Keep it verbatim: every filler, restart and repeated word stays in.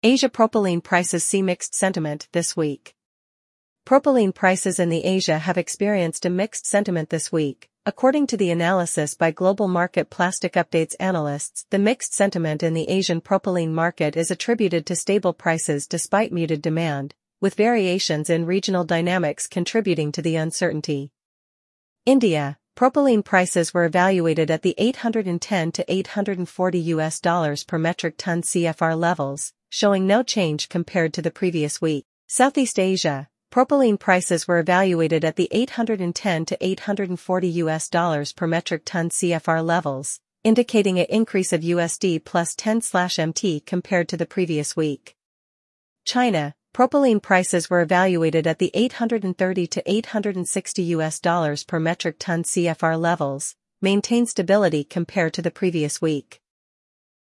Asia propylene prices see mixed sentiment this week. Propylene prices in the Asia have experienced a mixed sentiment this week. According to the analysis by Global Market Plastic Updates analysts, the mixed sentiment in the Asian propylene market is attributed to stable prices despite muted demand, with variations in regional dynamics contributing to the uncertainty. India, propylene prices were evaluated at the eight hundred ten to eight hundred forty U S dollars per metric ton C F R levels, showing no change compared to the previous week. Southeast Asia, propylene prices were evaluated at the eight hundred ten to eight hundred forty U S dollars per metric ton C F R levels, indicating an increase of U S D plus ten M T compared to the previous week. China, propylene prices were evaluated at the eight hundred thirty to eight hundred sixty U S dollars per metric ton C F R levels, maintained stability compared to the previous week.